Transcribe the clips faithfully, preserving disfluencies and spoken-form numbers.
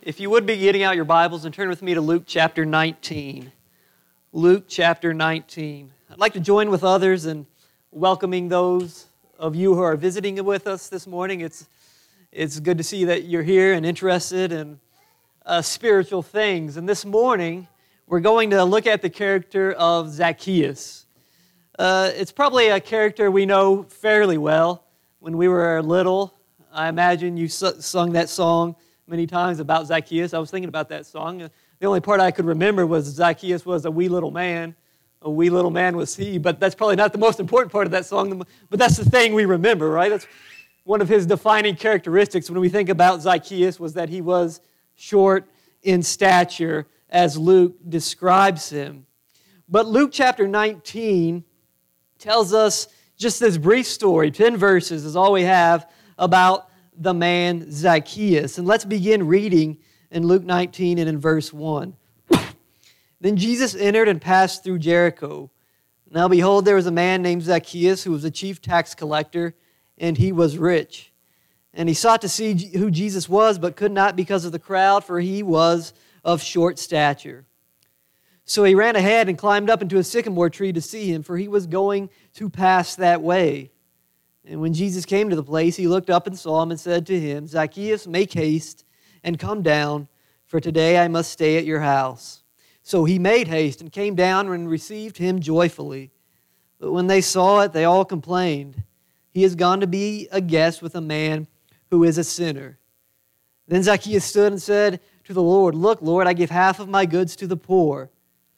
If you would be getting out your Bibles and turn with me to Luke chapter nineteen. Luke chapter nineteen. I'd like to join with others in welcoming those of you who are visiting with us this morning. It's, it's good to see that you're here and interested in uh, spiritual things. And this morning, we're going to look at the character of Zacchaeus. Uh, it's probably a character we know fairly well. When we were little, I imagine you su- sung that song many times about Zacchaeus. I was thinking about that song. The only part I could remember was Zacchaeus was a wee little man. A wee little man was he, but that's probably not the most important part of that song, but that's the thing we remember, right? That's one of his defining characteristics when we think about Zacchaeus was that he was short in stature, as Luke describes him. But Luke chapter nineteen tells us just this brief story, ten verses is all we have, about the man Zacchaeus. And let's begin reading in Luke nineteen and in verse one. Then Jesus entered and passed through Jericho. Now behold, there was a man named Zacchaeus who was a chief tax collector, and he was rich. And he sought to see who Jesus was, but could not because of the crowd, for he was of short stature. So he ran ahead and climbed up into a sycamore tree to see him, for he was going to pass that way. And when Jesus came to the place, he looked up and saw him and said to him, Zacchaeus, make haste and come down, for today I must stay at your house. So he made haste and came down and received him joyfully. But when they saw it, they all complained, he has gone to be a guest with a man who is a sinner. Then Zacchaeus stood and said to the Lord, Look, Lord, I give half of my goods to the poor.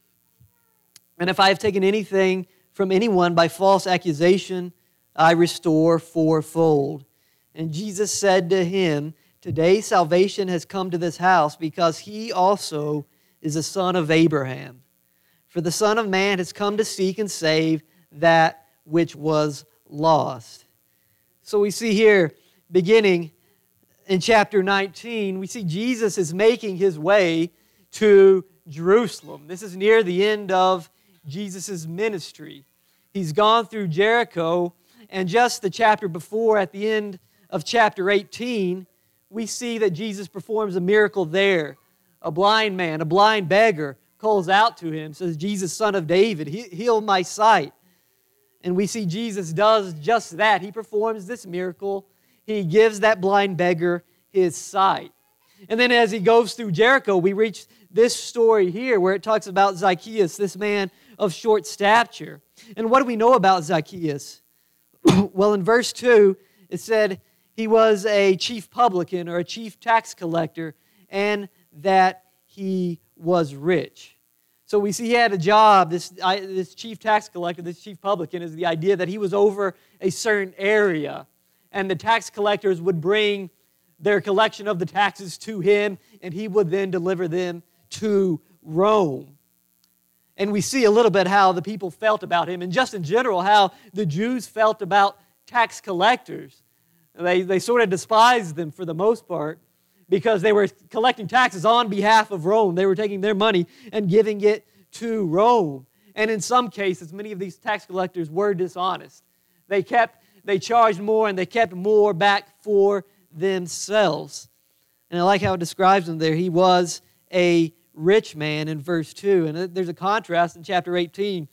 And if I have taken anything from anyone by false accusation, I restore fourfold. And Jesus said to him, Today salvation has come to this house, because he also is a son of Abraham. For the Son of Man has come to seek and save that which was lost. So we see here, beginning in chapter nineteen, we see Jesus is making his way to Jerusalem. This is near the end of Jesus' ministry. He's gone through Jericho, and just the chapter before, at the end of chapter eighteen, we see that Jesus performs a miracle there. A blind man, a blind beggar, calls out to him, says, Jesus, Son of David, heal my sight. And we see Jesus does just that. He performs this miracle. He gives that blind beggar his sight. And then as he goes through Jericho, we reach this story here where it talks about Zacchaeus, this man of short stature. And what do we know about Zacchaeus? Well, in verse two, it said he was a chief publican or a chief tax collector, and that he was rich. So we see he had a job, this, this chief tax collector, this chief publican, is the idea that he was over a certain area, and the tax collectors would bring their collection of the taxes to him, and he would then deliver them to Rome. And we see a little bit how the people felt about him, and just in general, how the Jews felt about tax collectors. They, they sort of despised them for the most part, because they were collecting taxes on behalf of Rome. They were taking their money and giving it to Rome. And in some cases, many of these tax collectors were dishonest. They kept, they charged more, and they kept more back for themselves. And I like how it describes him there. He was a rich man in verse two. And there's a contrast in chapter eighteen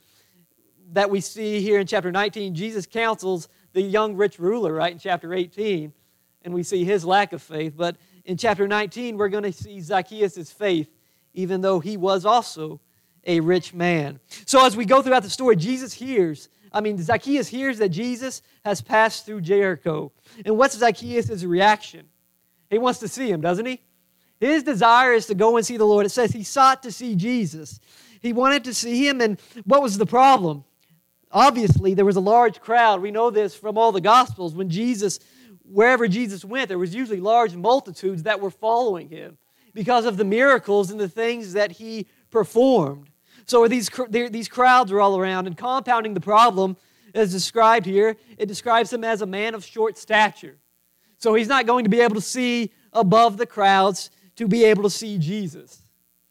that we see here in chapter nineteen. Jesus counsels the young rich ruler, right, in chapter eighteen. And we see his lack of faith. But in chapter nineteen, we're going to see Zacchaeus' faith, even though he was also a rich man. So as we go throughout the story, Jesus hears, I mean, Zacchaeus hears that Jesus has passed through Jericho. And what's Zacchaeus' reaction? He wants to see him, doesn't he? His desire is to go and see the Lord. It says he sought to see Jesus. He wanted to see him, and what was the problem? Obviously, there was a large crowd. We know this from all the Gospels. When Jesus, wherever Jesus went, there was usually large multitudes that were following him because of the miracles and the things that he performed. So these, these crowds are all around, and compounding the problem, as described here, it describes him as a man of short stature. So he's not going to be able to see above the crowds to be able to see Jesus.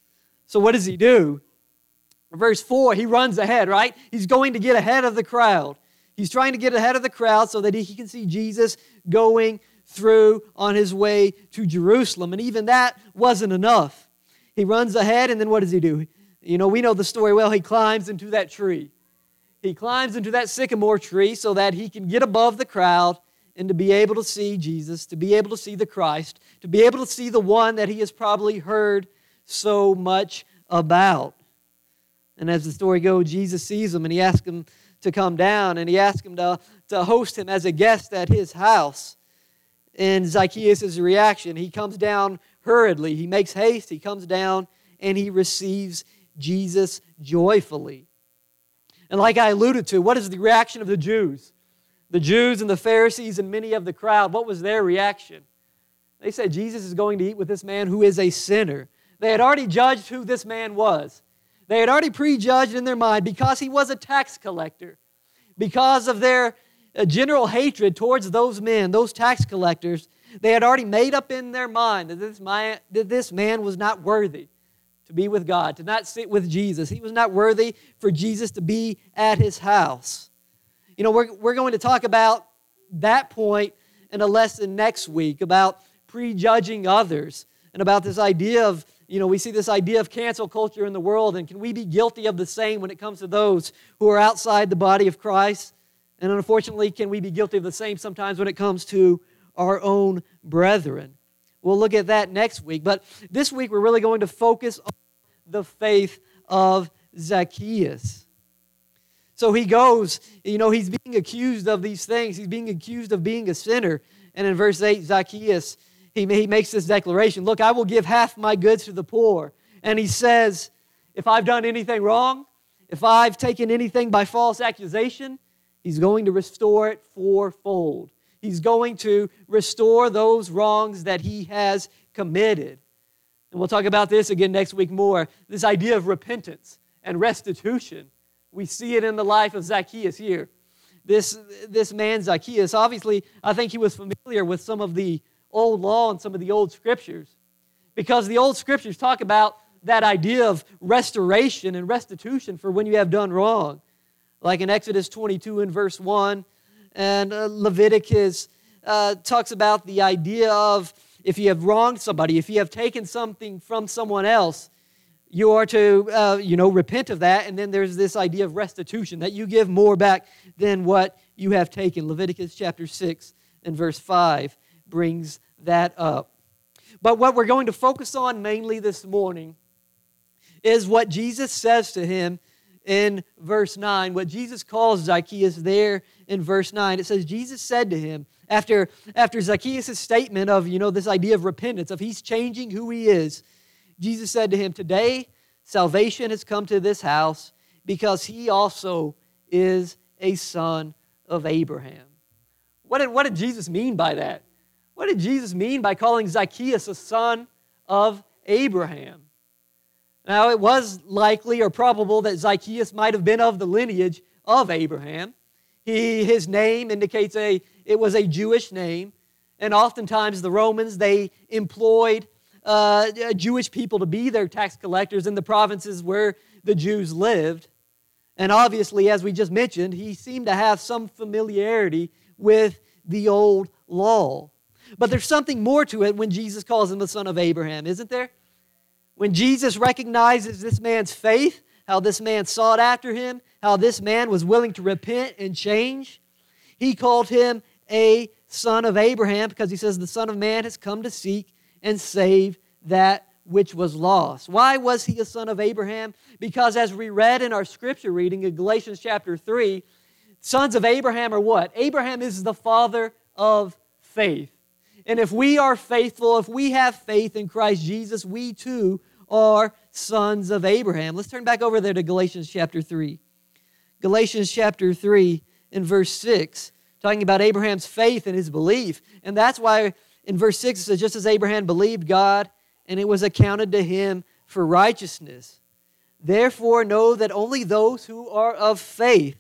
So what does he do? Verse four, he runs ahead, right? He's going to get ahead of the crowd. He's trying to get ahead of the crowd so that he can see Jesus going through on his way to Jerusalem. And even that wasn't enough. He runs ahead, and then what does he do? You know, we know the story well. He climbs into that tree. He climbs into that sycamore tree so that he can get above the crowd and to be able to see Jesus, to be able to see the Christ, to be able to see the one that he has probably heard so much about. And as the story goes, Jesus sees him and he asks him to come down, and he asks him to, to host him as a guest at his house. And Zacchaeus' reaction, he comes down hurriedly. He makes haste, he comes down, and he receives Jesus joyfully. And like I alluded to, what is the reaction of the Jews? The Jews and the Pharisees and many of the crowd, what was their reaction? They said, Jesus is going to eat with this man who is a sinner. They had already judged who this man was. They had already prejudged in their mind because he was a tax collector. Because of their general hatred towards those men, those tax collectors, they had already made up in their mind that this man, that this man was not worthy to be with God, to not sit with Jesus. He was not worthy for Jesus to be at his house. You know, we're, we're going to talk about that point in a lesson next week about prejudging others and about this idea of, you know, we see this idea of cancel culture in the world, and can we be guilty of the same when it comes to those who are outside the body of Christ? And unfortunately, can we be guilty of the same sometimes when it comes to our own brethren? We'll look at that next week. But this week, we're really going to focus on the faith of Zacchaeus. So he goes, you know, he's being accused of these things. He's being accused of being a sinner. And in verse eight, Zacchaeus, he, he makes this declaration, look, I will give half my goods to the poor. And he says, if I've done anything wrong, if I've taken anything by false accusation, he's going to restore it fourfold. He's going to restore those wrongs that he has committed. And we'll talk about this again next week more. This idea of repentance and restitution. We see it in the life of Zacchaeus here. This, this man, Zacchaeus, obviously, I think he was familiar with some of the old law and some of the old scriptures. Because the old scriptures talk about that idea of restoration and restitution for when you have done wrong. Like in Exodus twenty-two and verse one, and uh, Leviticus uh, talks about the idea of if you have wronged somebody, if you have taken something from someone else, you are to, uh, you know, repent of that. And then there's this idea of restitution, that you give more back than what you have taken. Leviticus chapter six and verse five brings that up. But what we're going to focus on mainly this morning is what Jesus says to him in verse nine, what Jesus calls Zacchaeus there in verse nine. It says, Jesus said to him, after, after Zacchaeus' statement of, you know, this idea of repentance, of he's changing who he is, Jesus said to him, today salvation has come to this house because he also is a son of Abraham. What did, what did Jesus mean by that? What did Jesus mean by calling Zacchaeus a son of Abraham? Now, it was likely or probable that Zacchaeus might have been of the lineage of Abraham. He, his name indicates a, it was a Jewish name, and oftentimes the Romans, they employed uh, Jewish people to be their tax collectors in the provinces where the Jews lived. And obviously, as we just mentioned, he seemed to have some familiarity with the old law. But there's something more to it when Jesus calls him the son of Abraham, isn't there? When Jesus recognizes this man's faith, how this man sought after him, how this man was willing to repent and change, he called him a son of Abraham because he says the Son of Man has come to seek and save that which was lost. Why was he a son of Abraham? Because as we read in our scripture reading in Galatians chapter three, sons of Abraham are what? Abraham is the father of faith. And if we are faithful, if we have faith in Christ Jesus, we too are sons of Abraham. Let's turn back over there to Galatians chapter three. Galatians chapter three in verse six, talking about Abraham's faith and his belief. And that's why in verse six it says, just as Abraham believed God, and it was accounted to him for righteousness. Therefore know that only those who are of faith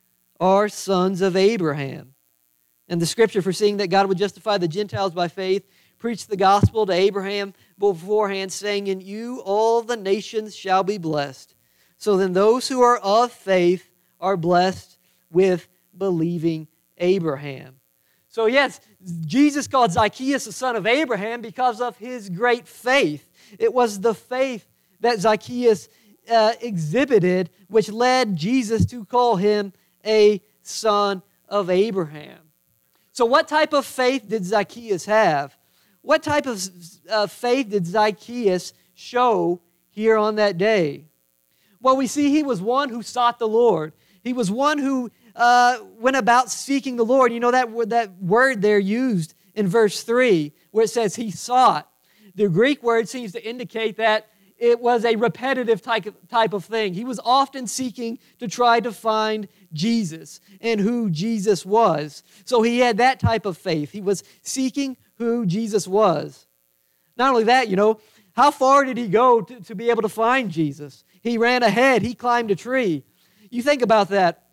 are sons of Abraham. And the scripture, foreseeing that God would justify the Gentiles by faith, preached the gospel to Abraham beforehand, saying, in you all the nations shall be blessed. So then those who are of faith are blessed with believing Abraham. So yes, Jesus called Zacchaeus the son of Abraham because of his great faith. It was the faith that Zacchaeus uh, exhibited which led Jesus to call him a son of Abraham. So what type of faith did Zacchaeus have? What type of uh, faith did Zacchaeus show here on that day? Well, we see he was one who sought the Lord. He was one who uh, went about seeking the Lord. You know that, that word there used in verse three where it says he sought. The Greek word seems to indicate that it was a repetitive type of, type of thing. He was often seeking to try to find Jesus and who Jesus was. So he had that type of faith. He was seeking who Jesus was. Not only that, you know, how far did he go to, to be able to find Jesus? He ran ahead. He climbed a tree. You think about that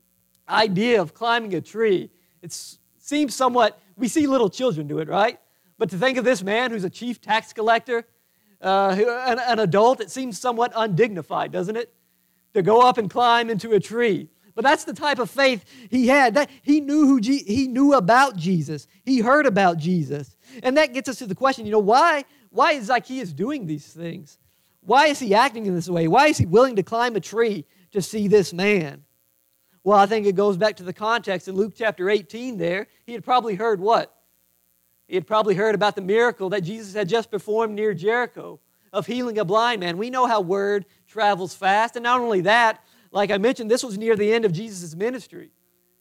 idea of climbing a tree. It seems somewhat, we see little children do it, right? But to think of this man who's a chief tax collector, uh, an, an adult, it seems somewhat undignified, doesn't it? To go up and climb into a tree. But that's the type of faith he had. That he knew who Je- he knew about Jesus. He heard about Jesus. And that gets us to the question, you know, why, why is Zacchaeus doing these things? Why is he acting in this way? Why is he willing to climb a tree to see this man? Well, I think it goes back to the context in Luke chapter eighteen there. He had probably heard what? He had probably heard about the miracle that Jesus had just performed near Jericho of healing a blind man. We know how word travels fast. And not only that, like I mentioned, this was near the end of Jesus' ministry.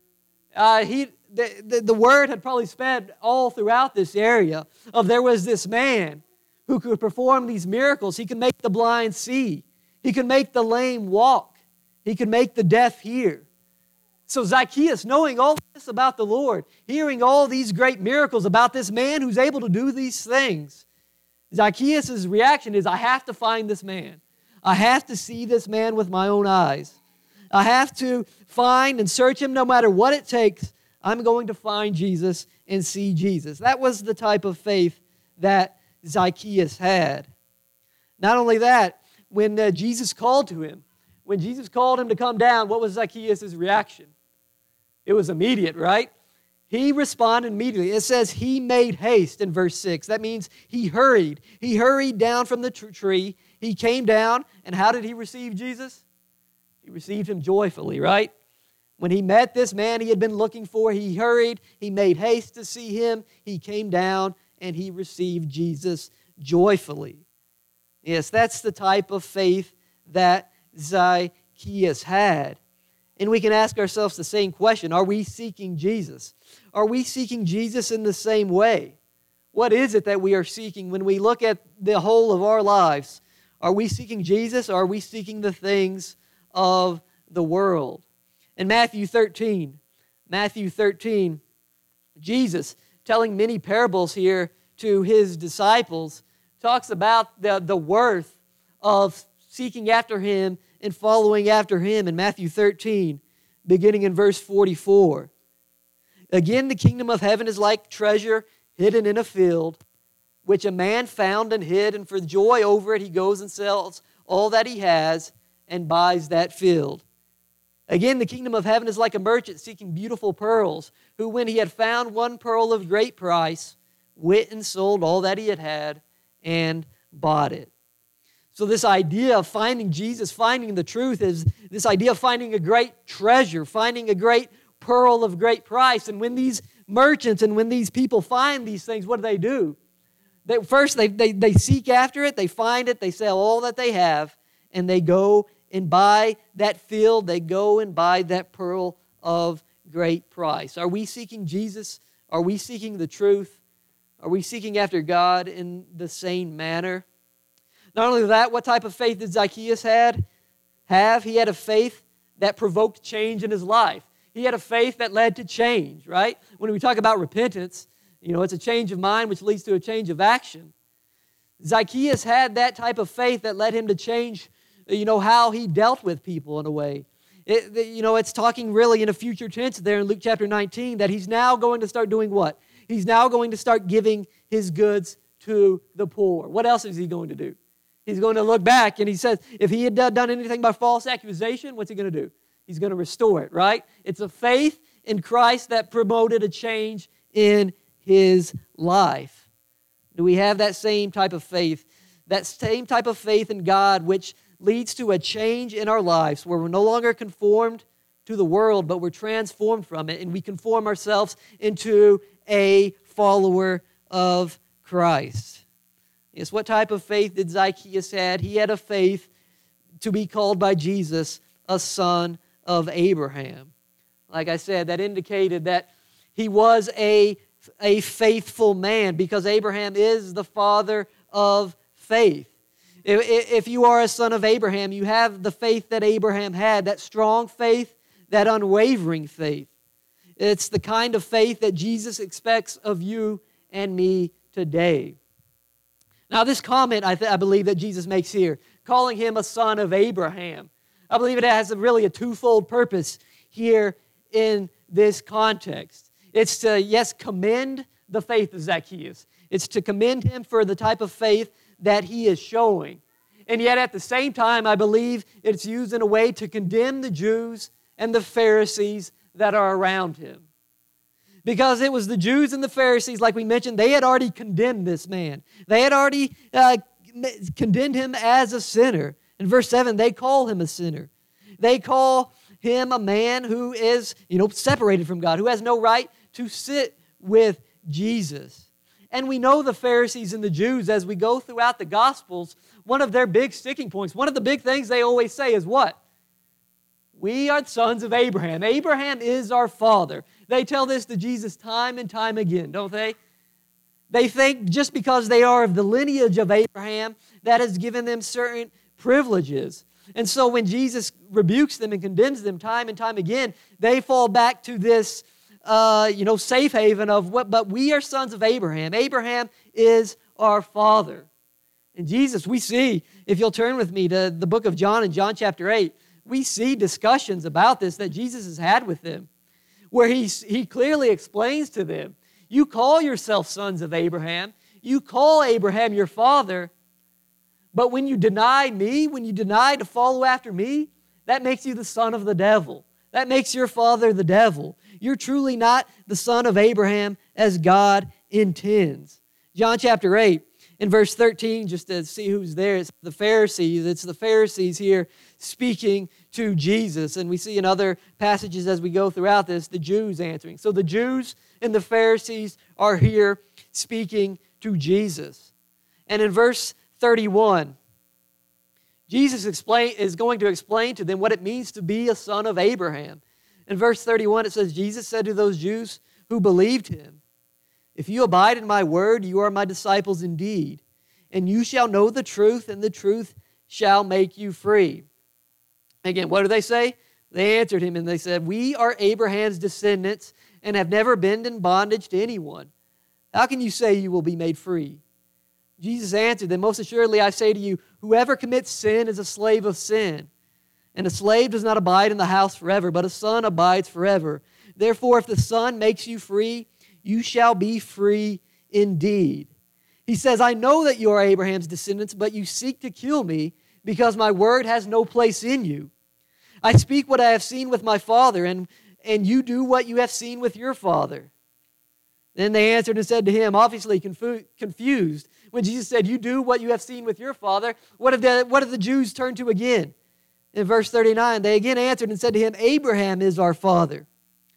Uh, he, the, the, the word had probably spread all throughout this area of there was this man who could perform these miracles. He could make the blind see. He could make the lame walk. He could make the deaf hear. So Zacchaeus, knowing all this about the Lord, hearing all these great miracles about this man who's able to do these things, Zacchaeus' reaction is, I have to find this man. I have to see this man with my own eyes. I have to find and search him no matter what it takes. I'm going to find Jesus and see Jesus. That was the type of faith that Zacchaeus had. Not only that, when uh, Jesus called to him, when Jesus called him to come down, what was Zacchaeus' reaction? It was immediate, right? He responded immediately. It says he made haste in verse six. That means he hurried. He hurried down from the tr- tree. He came down, and how did he receive Jesus? He received him joyfully, right? When he met this man he had been looking for, he hurried. He made haste to see him. He came down, and he received Jesus joyfully. Yes, that's the type of faith that Zacchaeus had. And we can ask ourselves the same question. Are we seeking Jesus? Are we seeking Jesus in the same way? What is it that we are seeking when we look at the whole of our lives? Are we seeking Jesus, or are we seeking the things of the world? In Matthew thirteen, Matthew thirteen, Jesus, telling many parables here to his disciples, talks about the, the worth of seeking after him and following after him in Matthew thirteen, beginning in verse forty-four. Again, the kingdom of heaven is like treasure hidden in a field, which a man found and hid, and for joy over it he goes and sells all that he has and buys that field. Again, the kingdom of heaven is like a merchant seeking beautiful pearls, who when he had found one pearl of great price, went and sold all that he had had and bought it. So this idea of finding Jesus, finding the truth, is this idea of finding a great treasure, finding a great pearl of great price. And when these merchants and when these people find these things, what do they do? They, first, they, they, they seek after it, they find it, they sell all that they have, and they go and buy that field, they go and buy that pearl of great price. Are we seeking Jesus? Are we seeking the truth? Are we seeking after God in the same manner? Not only that, what type of faith did Zacchaeus had, have? He had a faith that provoked change in his life. He had a faith that led to change, right? When we talk about repentance, you know, it's a change of mind which leads to a change of action. Zacchaeus had that type of faith that led him to change, you know, how he dealt with people in a way. It, you know, it's talking really in a future tense there in Luke chapter nineteen that he's now going to start doing what? He's now going to start giving his goods to the poor. What else is he going to do? He's going to look back and he says, if he had done anything by false accusation, what's he going to do? He's going to restore it, right? It's a faith in Christ that promoted a change in his life. Do we have that same type of faith? That same type of faith in God which leads to a change in our lives where we're no longer conformed to the world, but we're transformed from it and we conform ourselves into a follower of Christ. Yes, what type of faith did Zacchaeus have? He had a faith to be called by Jesus a son of Abraham. Like I said, that indicated that he was a, a faithful man because Abraham is the father of faith. If, if you are a son of Abraham, you have the faith that Abraham had, that strong faith, that unwavering faith. It's the kind of faith that Jesus expects of you and me today. Now, this comment, I, th- I believe that Jesus makes here, calling him a son of Abraham, I believe it has a, really a twofold purpose here in this context. It's to, yes, commend the faith of Zacchaeus. It's to commend him for the type of faith that he is showing. And yet at the same time, I believe it's used in a way to condemn the Jews and the Pharisees that are around him. Because it was the Jews and the Pharisees, like we mentioned, they had already condemned this man. They had already uh, condemned him as a sinner. In verse seven, they call him a sinner. They call him a man who is, you know, separated from God, who has no right to sit with Jesus. And we know the Pharisees and the Jews, as we go throughout the Gospels, one of their big sticking points, one of the big things they always say is what? We are sons of Abraham. Abraham is our father. They tell this to Jesus time and time again, don't they? They think just because they are of the lineage of Abraham, that has given them certain privileges. And so when Jesus rebukes them and condemns them time and time again, they fall back to this Uh, you know, safe haven of what, but we are sons of Abraham. Abraham is our father. And Jesus, we see, if you'll turn with me to the book of John in John chapter eight, we see discussions about this that Jesus has had with them, where he, he clearly explains to them, you call yourself sons of Abraham, you call Abraham your father, but when you deny me, when you deny to follow after me, that makes you the son of the devil. That makes your father the devil. You're truly not the son of Abraham as God intends. John chapter eight, in verse thirteen, just to see who's there, it's the Pharisees. It's the Pharisees here speaking to Jesus. And we see in other passages as we go throughout this, the Jews answering. So the Jews and the Pharisees are here speaking to Jesus. And in verse thirty-one, Jesus explain, is going to explain to them what it means to be a son of Abraham. In verse thirty-one, it says, Jesus said to those Jews who believed him, if you abide in my word, you are my disciples indeed, and you shall know the truth, and the truth shall make you free. Again, what do they say? They answered him, and they said, we are Abraham's descendants and have never been in bondage to anyone. How can you say you will be made free? Jesus answered them, most assuredly I say to you, whoever commits sin is a slave of sin. And a slave does not abide in the house forever, but a son abides forever. Therefore, if the Son makes you free, you shall be free indeed. He says, I know that you are Abraham's descendants, but you seek to kill me because my word has no place in you. I speak what I have seen with my father, and, and you do what you have seen with your father. Then they answered and said to him, obviously confu- confused, when Jesus said, you do what you have seen with your father, what did the, what did the Jews turn to again? In verse thirty-nine, they again answered and said to him, Abraham is our father.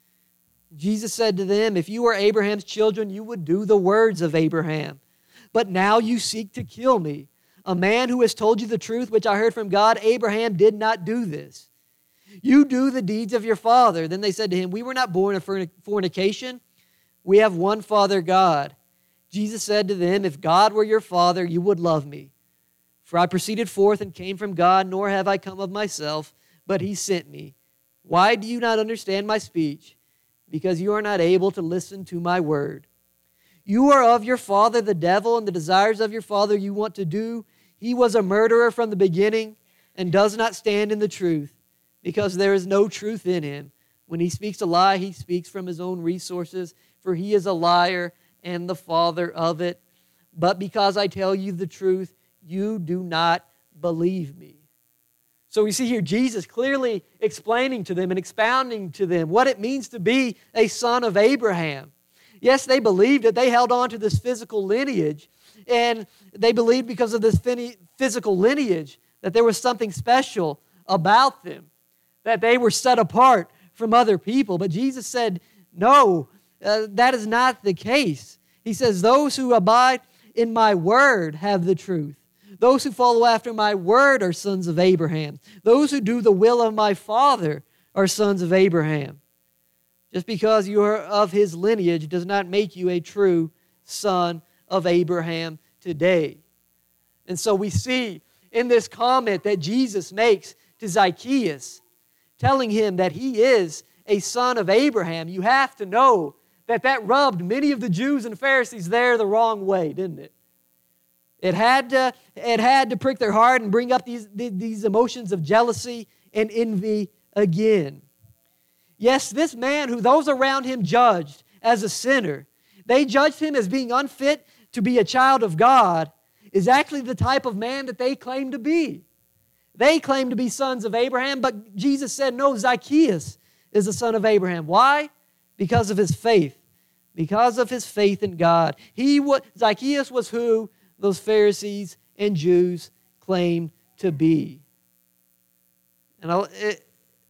Jesus said to them, if you were Abraham's children, you would do the words of Abraham. But now you seek to kill me, a man who has told you the truth which I heard from God. Abraham did not do this. You do the deeds of your father. Then they said to him, we were not born of fornication. We have one Father, God. Jesus said to them, if God were your father, you would love me. For I proceeded forth and came from God, nor have I come of myself, but he sent me. Why do you not understand my speech? Because you are not able to listen to my word. You are of your father the devil, and the desires of your father you want to do. He was a murderer from the beginning and does not stand in the truth, because there is no truth in him. When he speaks a lie, he speaks from his own resources, for he is a liar and the father of it. But because I tell you the truth, you do not believe me. So we see here Jesus clearly explaining to them and expounding to them what it means to be a son of Abraham. Yes, they believed it. They held on to this physical lineage. And they believed because of this physical lineage that there was something special about them, that they were set apart from other people. But Jesus said, no, uh, that is not the case. He says, those who abide in my word have the truth. Those who follow after my word are sons of Abraham. Those who do the will of my Father are sons of Abraham. Just because you are of his lineage does not make you a true son of Abraham today. And so we see in this comment that Jesus makes to Zacchaeus, telling him that he is a son of Abraham, you have to know that that rubbed many of the Jews and Pharisees there the wrong way, didn't it? It had to, it had to prick their heart and bring up these, these emotions of jealousy and envy again. Yes, this man who those around him judged as a sinner, they judged him as being unfit to be a child of God, is actually the type of man that they claim to be. They claim to be sons of Abraham, but Jesus said, no, Zacchaeus is a son of Abraham. Why? Because of his faith. Because of his faith in God. He was, Zacchaeus was who those Pharisees and Jews claimed to be. And I'll, it,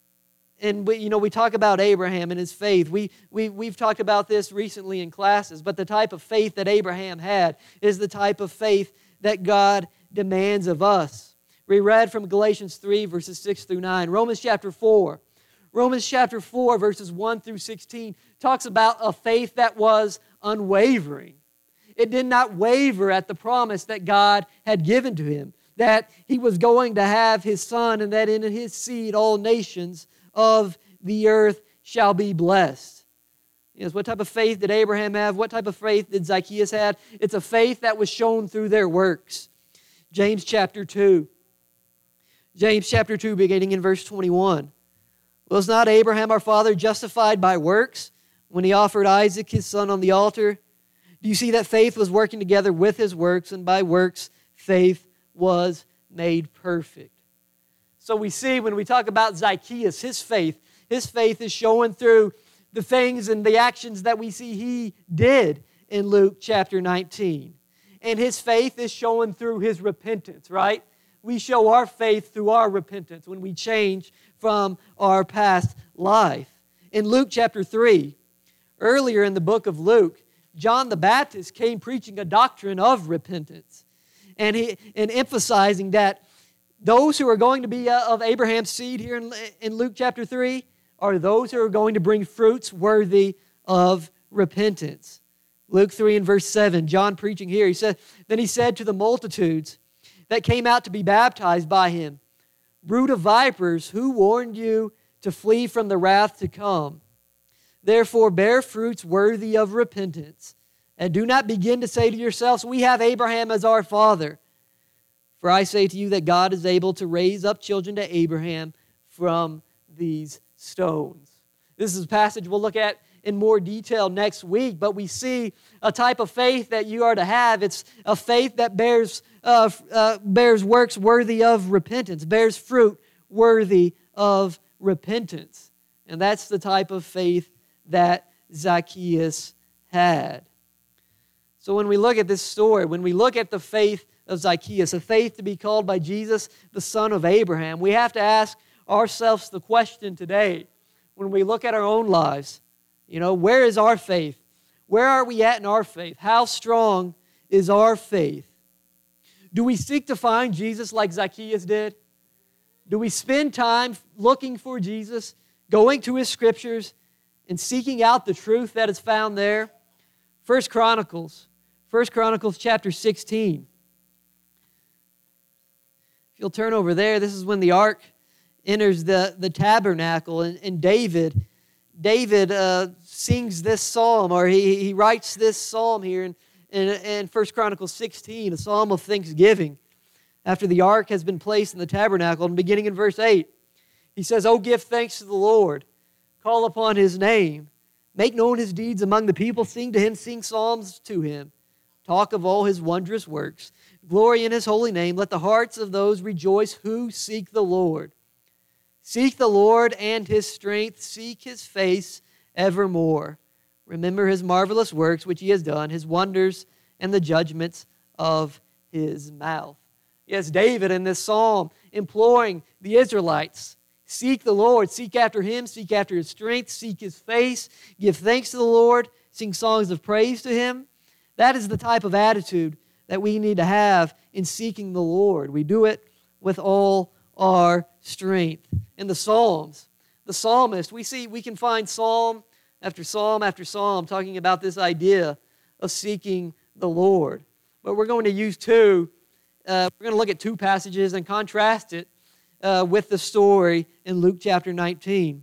And we, you know, we talk about Abraham and his faith. We, we, we've talked about this recently in classes, but the type of faith that Abraham had is the type of faith that God demands of us. We read from Galatians three, verses six through nine. Romans chapter four. Romans chapter four, verses one through sixteen, talks about a faith that was unwavering. It did not waver at the promise that God had given to him, that he was going to have his son and that in his seed all nations of the earth shall be blessed. Yes, what type of faith did Abraham have? What type of faith did Zacchaeus have? It's a faith that was shown through their works. James chapter two. James chapter two, beginning in verse twenty-one. Was not Abraham our father justified by works when he offered Isaac his son on the altar? Do you see that faith was working together with his works, and by works faith was made perfect? So we see when we talk about Zacchaeus, his faith, his faith is showing through the things and the actions that we see he did in Luke chapter nineteen. And his faith is showing through his repentance, right? We show our faith through our repentance when we change from our past life. In Luke chapter three, earlier in the book of Luke, John the Baptist came preaching a doctrine of repentance and, he, and emphasizing that those who are going to be of Abraham's seed here in, in Luke chapter three are those who are going to bring fruits worthy of repentance. Luke three and verse seven, John preaching here, he said, then he said to the multitudes that came out to be baptized by him, brood of vipers, who warned you to flee from the wrath to come? Therefore bear fruits worthy of repentance, and do not begin to say to yourselves, we have Abraham as our father. For I say to you that God is able to raise up children to Abraham from these stones. This is a passage we'll look at in more detail next week, but we see a type of faith that you are to have. It's a faith that bears uh, uh, bears works worthy of repentance, bears fruit worthy of repentance. And that's the type of faith that Zacchaeus had. So when we look at this story, when we look at the faith of Zacchaeus, a faith to be called by Jesus the son of Abraham, we have to ask ourselves the question today, when we look at our own lives, you know, where is our faith? Where are we at in our faith? How strong is our faith? Do we seek to find Jesus like Zacchaeus did? Do we spend time looking for Jesus, going to his scriptures, and seeking out the truth that is found there? First Chronicles, First Chronicles chapter sixteen. If you'll turn over there, this is when the ark enters the, the tabernacle, and, and David, David uh, sings this psalm, or he, he writes this psalm here in, in, in First Chronicles sixteen, a psalm of thanksgiving, after the ark has been placed in the tabernacle. And beginning in verse eight, he says, "Oh, give thanks to the Lord, call upon his name, make known his deeds among the people, sing to him, sing psalms to him, talk of all his wondrous works, glory in his holy name, let the hearts of those rejoice who seek the Lord. Seek the Lord and his strength, seek his face evermore. Remember his marvelous works which he has done, his wonders and the judgments of his mouth. Yes, David in this psalm imploring the Israelites, seek the Lord, seek after him, seek after his strength, seek his face, give thanks to the Lord, sing songs of praise to him. That is the type of attitude that we need to have in seeking the Lord. We do it with all our strength. In the Psalms, the psalmist, we see we can find psalm after psalm after psalm talking about this idea of seeking the Lord. But we're going to use two. Uh, we're going to look at two passages and contrast it uh, with the story in Luke chapter nineteen.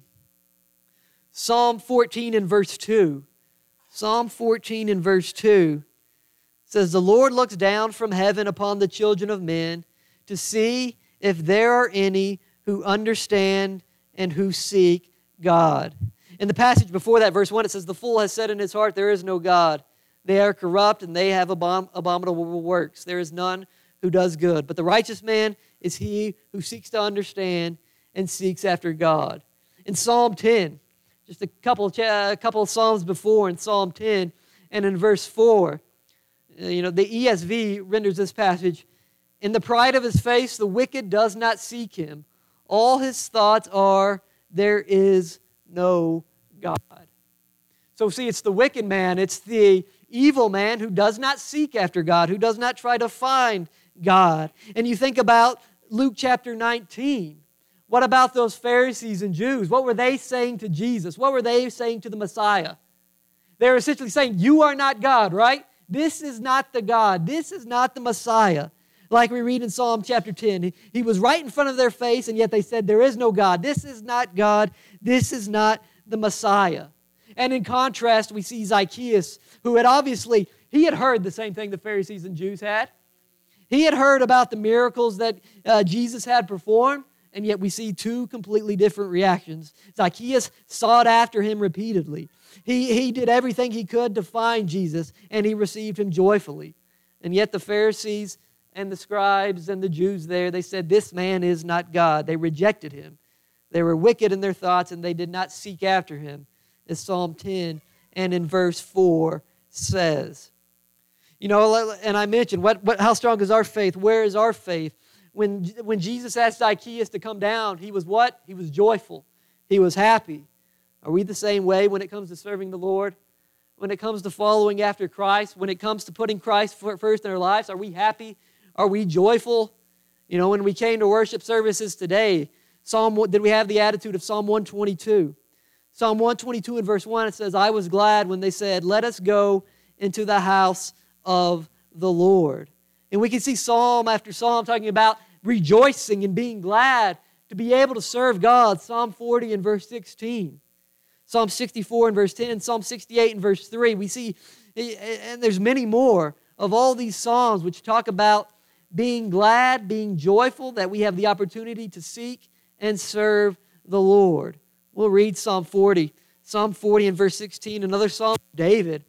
Psalm fourteen and verse two. Psalm fourteen and verse two says, "The Lord looks down from heaven upon the children of men to see if there are any who understand and who seek God." In the passage before that, verse one, it says, "The fool has said in his heart, there is no God. They are corrupt and they have abom- abominable works. There is none who does good. But the righteous man is he who seeks to understand and seeks after God." In Psalm ten, just a couple, a couple of psalms before, in Psalm ten and in verse four, you know, the E S V renders this passage, "In the pride of his face, the wicked does not seek him. All his thoughts are, there is no God." So see, it's the wicked man, it's the evil man who does not seek after God, who does not try to find God. And you think about Luke chapter nineteen. What about those Pharisees and Jews? What were they saying to Jesus? What were they saying to the Messiah? They were essentially saying, you are not God, right? This is not the God. This is not the Messiah. Like we read in Psalm chapter ten. He, he was right in front of their face, and yet they said, there is no God. This is not God. This is not the Messiah. And in contrast, we see Zacchaeus, who had obviously, he had heard the same thing the Pharisees and Jews had. He had heard about the miracles that uh, Jesus had performed, and yet we see two completely different reactions. Zacchaeus sought after him repeatedly. He, he did everything he could to find Jesus, and he received him joyfully. And yet the Pharisees and the scribes and the Jews there, they said, this man is not God. They rejected him. They were wicked in their thoughts, and they did not seek after him, as Psalm ten and in verse four says. You know, and I mentioned, what, what, how strong is our faith? Where is our faith? When, when Jesus asked Zacchaeus to come down, he was what? He was joyful. He was happy. Are we the same way when it comes to serving the Lord? When it comes to following after Christ? When it comes to putting Christ first in our lives? Are we happy? Are we joyful? You know, when we came to worship services today, Psalm, did we have the attitude of Psalm one twenty-two? Psalm one twenty-two and verse one, it says, I was glad when they said, let us go into the house of the Lord. And we can see psalm after psalm talking about rejoicing and being glad to be able to serve God. Psalm forty and verse sixteen. Psalm sixty-four and verse ten. Psalm sixty-eight and verse three. We see, and there's many more of all these psalms which talk about being glad, being joyful, that we have the opportunity to seek and serve the Lord. We'll read Psalm forty. Psalm forty and verse sixteen, another psalm of David.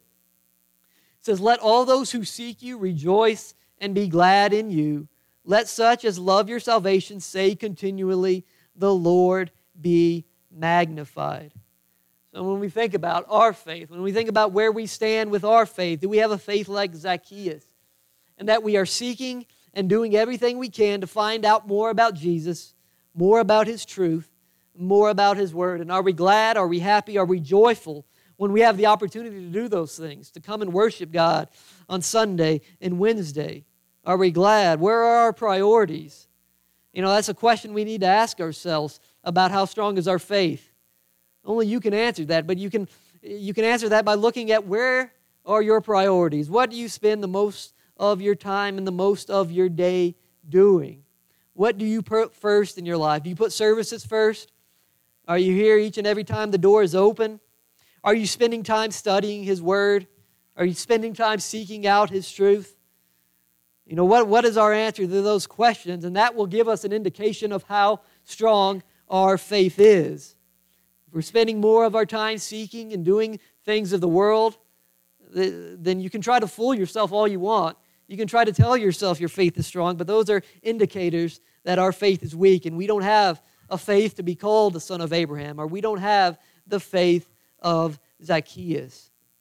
It says, let all those who seek you rejoice and be glad in you. Let such as love your salvation say continually, the Lord be magnified. So when we think about our faith, when we think about where we stand with our faith, do we have a faith like Zacchaeus? And that we are seeking and doing everything we can to find out more about Jesus, more about His truth, more about His Word. And are we glad? Are we happy? Are we joyful when we have the opportunity to do those things, to come and worship God on Sunday and Wednesday? Are we glad? Where are our priorities? You know, that's a question we need to ask ourselves about how strong is our faith. Only you can answer that, but you can, you can answer that by looking at where are your priorities. What do you spend the most of your time and the most of your day doing? What do you put first in your life? Do you put services first? Are you here each and every time the door is open? Are you spending time studying His Word? Are you spending time seeking out His truth? You know, what, what is our answer to those questions? And that will give us an indication of how strong our faith is. If we're spending more of our time seeking and doing things of the world, then you can try to fool yourself all you want. You can try to tell yourself your faith is strong, but those are indicators that our faith is weak, and we don't have a faith to be called the son of Abraham, or we don't have the faith of Zacchaeus.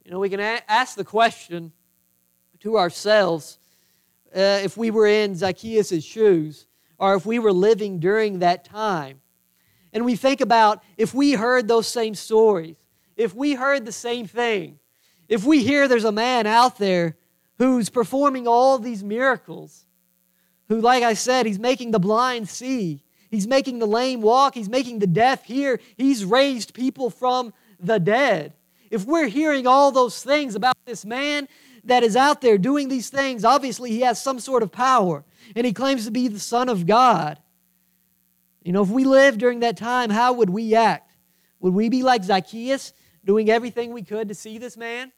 You know, we can a- ask the question to ourselves, uh, if we were in Zacchaeus' shoes, or if we were living during that time. And we think about if we heard those same stories, if we heard the same thing, if we hear there's a man out there who's performing all these miracles, who, like I said, he's making the blind see, he's making the lame walk, he's making the deaf hear, he's raised people from the dead. If we're hearing all those things about this man that is out there doing these things, obviously he has some sort of power, and he claims to be the Son of God. You know, if we lived during that time, how would we act? Would we be like Zacchaeus, doing everything we could to see this man?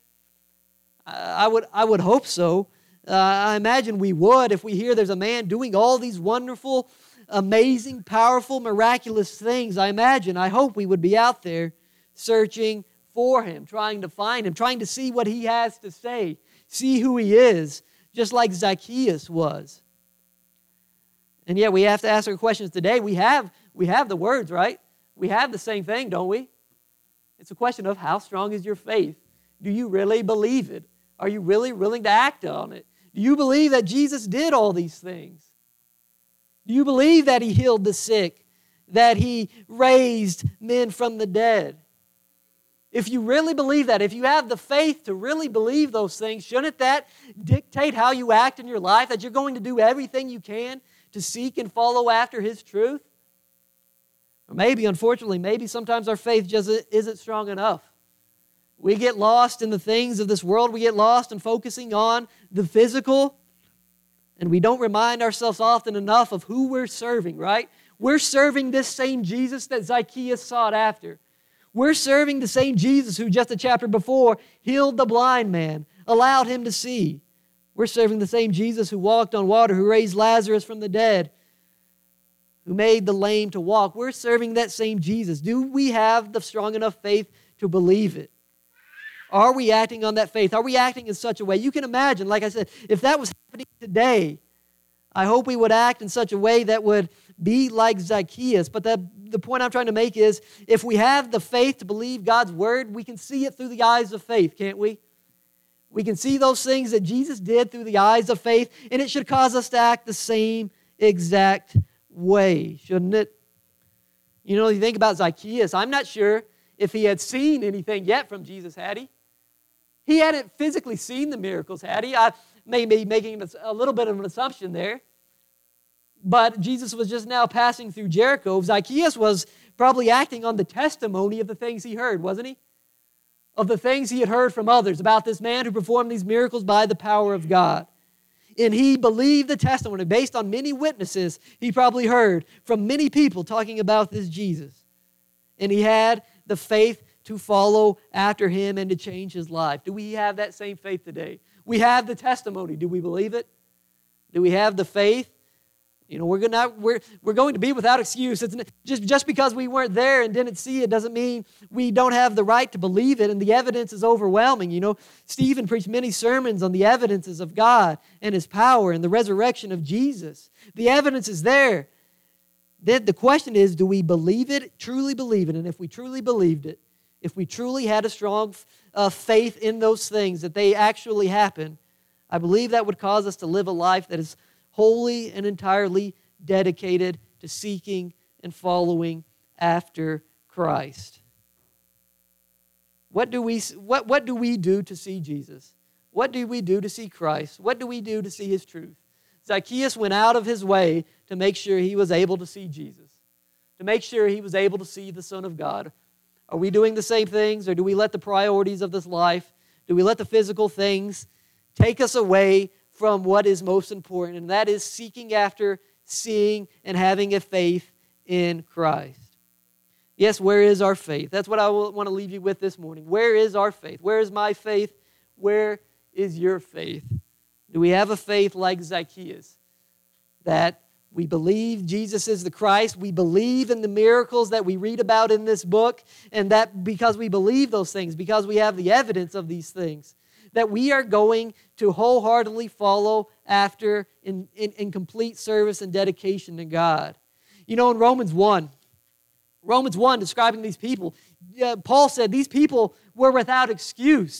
I would, I would hope so. Uh, I imagine we would if we hear there's a man doing all these wonderful, amazing, powerful, miraculous things. I imagine, I hope we would be out there searching for him, trying to find him, trying to see what he has to say, see who he is, just like Zacchaeus was. And yet we have to ask our questions today. We have, we have the words, right? We have the same thing, don't we? It's a question of how strong is your faith? Do you really believe it? Are you really willing to act on it? Do you believe that Jesus did all these things? Do you believe that He healed the sick, that He raised men from the dead? If you really believe that, if you have the faith to really believe those things, shouldn't that dictate how you act in your life? That you're going to do everything you can to seek and follow after His truth? Or maybe, unfortunately, maybe sometimes our faith just isn't strong enough. We get lost in the things of this world. We get lost in focusing on the physical. And we don't remind ourselves often enough of who we're serving, right? We're serving this same Jesus that Zacchaeus sought after. We're serving the same Jesus who just a chapter before healed the blind man, allowed him to see. We're serving the same Jesus who walked on water, who raised Lazarus from the dead, who made the lame to walk. We're serving that same Jesus. Do we have the strong enough faith to believe it? Are we acting on that faith? Are we acting in such a way? You can imagine, like I said, if that was happening today, I hope we would act in such a way that would be like Zacchaeus. But the, the point I'm trying to make is, if we have the faith to believe God's word, we can see it through the eyes of faith, can't we? We can see those things that Jesus did through the eyes of faith, and it should cause us to act the same exact way, shouldn't it? You know, you think about Zacchaeus, I'm not sure if he had seen anything yet from Jesus, had he? He hadn't physically seen the miracles, had he? I may be making a little bit of an assumption there. But Jesus was just now passing through Jericho. Zacchaeus was probably acting on the testimony of the things he heard, wasn't he? Of the things he had heard from others about this man who performed these miracles by the power of God. And he believed the testimony based on many witnesses he probably heard from many people talking about this Jesus. And he had the faith to follow after him and to change his life. Do we have that same faith today? We have the testimony. Do we believe it? Do we have the faith? You know, we're going to, we're, we're going to be without excuse. It's just, just because we weren't there and didn't see it doesn't mean we don't have the right to believe it, and the evidence is overwhelming. You know, Stephen preached many sermons on the evidences of God and His power and the resurrection of Jesus. The evidence is there. Then the question is, do we believe it, truly believe it? And if we truly believed it, if we truly had a strong uh, faith in those things, that they actually happen, I believe that would cause us to live a life that is wholly and entirely dedicated to seeking and following after Christ. What do we, what, what do we do to see Jesus? What do we do to see Christ? What do we do to see His truth? Zacchaeus went out of his way to make sure he was able to see Jesus, to make sure he was able to see the Son of God. Are we doing the same things, or do we let the priorities of this life, do we let the physical things take us away from what is most important, and that is seeking after, seeing, and having a faith in Christ? Yes, where is our faith? That's what I want to leave you with this morning. Where is our faith? Where is my faith? Where is your faith? Do we have a faith like Zacchaeus, that we believe Jesus is the Christ, we believe in the miracles that we read about in this book, and that because we believe those things, because we have the evidence of these things, that we are going to wholeheartedly follow after in, in, in complete service and dedication to God? You know, in Romans one, Romans one describing these people, uh, Paul said these people were without excuse.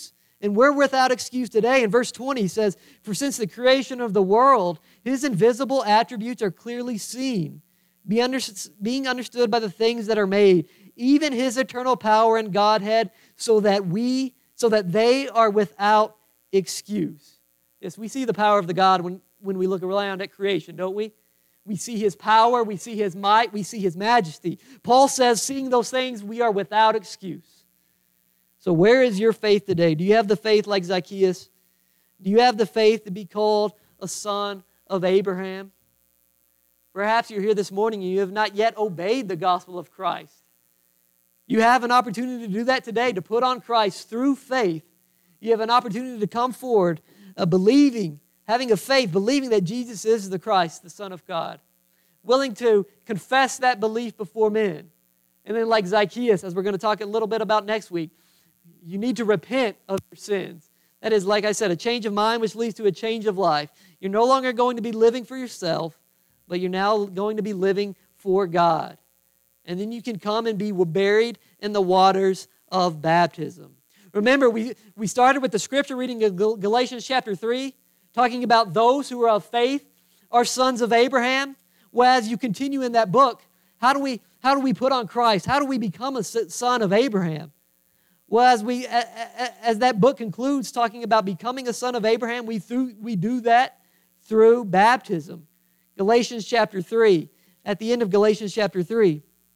And we're without excuse today. In verse twenty, he says, "For since the creation of the world, His invisible attributes are clearly seen, being understood by the things that are made, even His eternal power and Godhead, so that we, so that they are without excuse." Yes, we see the power of the God when, when we look around at creation, don't we? We see His power, we see His might, we see His majesty. Paul says, seeing those things, we are without excuse. So where is your faith today? Do you have the faith like Zacchaeus? Do you have the faith to be called a son of Abraham? Perhaps you're here this morning and you have not yet obeyed the gospel of Christ. You have an opportunity to do that today, to put on Christ through faith. You have an opportunity to come forward uh, believing, having a faith, believing that Jesus is the Christ, the Son of God. Willing to confess that belief before men. And then like Zacchaeus, as we're going to talk a little bit about next week, you need to repent of your sins. That is, like I said, a change of mind which leads to a change of life. You're no longer going to be living for yourself, but you're now going to be living for God. And then you can come and be buried in the waters of baptism. Remember, we, we started with the scripture reading of Galatians chapter three, talking about those who are of faith are sons of Abraham. Well, as you continue in that book, how do we, how do we put on Christ? How do we become a son of Abraham? Well, as, we, as that book concludes, talking about becoming a son of Abraham, we, through, we do that through baptism. Galatians chapter three, at the end of Galatians chapter three.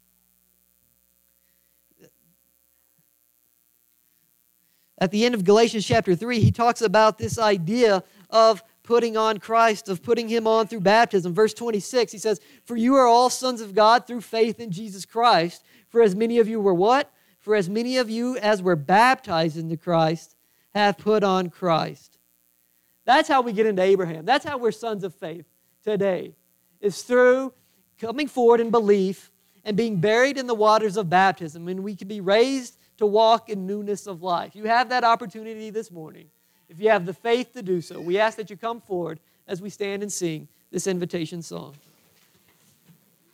At the end of Galatians chapter three, he talks about this idea of putting on Christ, of putting Him on through baptism. Verse twenty-six, he says, "For you are all sons of God through faith in Jesus Christ. For as many of you were" what? "For as many of you as were baptized into Christ have put on Christ." That's how we get into Abraham. That's how we're sons of faith today. Is through coming forward in belief and being buried in the waters of baptism. And we can be raised to walk in newness of life. You have that opportunity this morning. If you have the faith to do so, we ask that you come forward as we stand and sing this invitation song.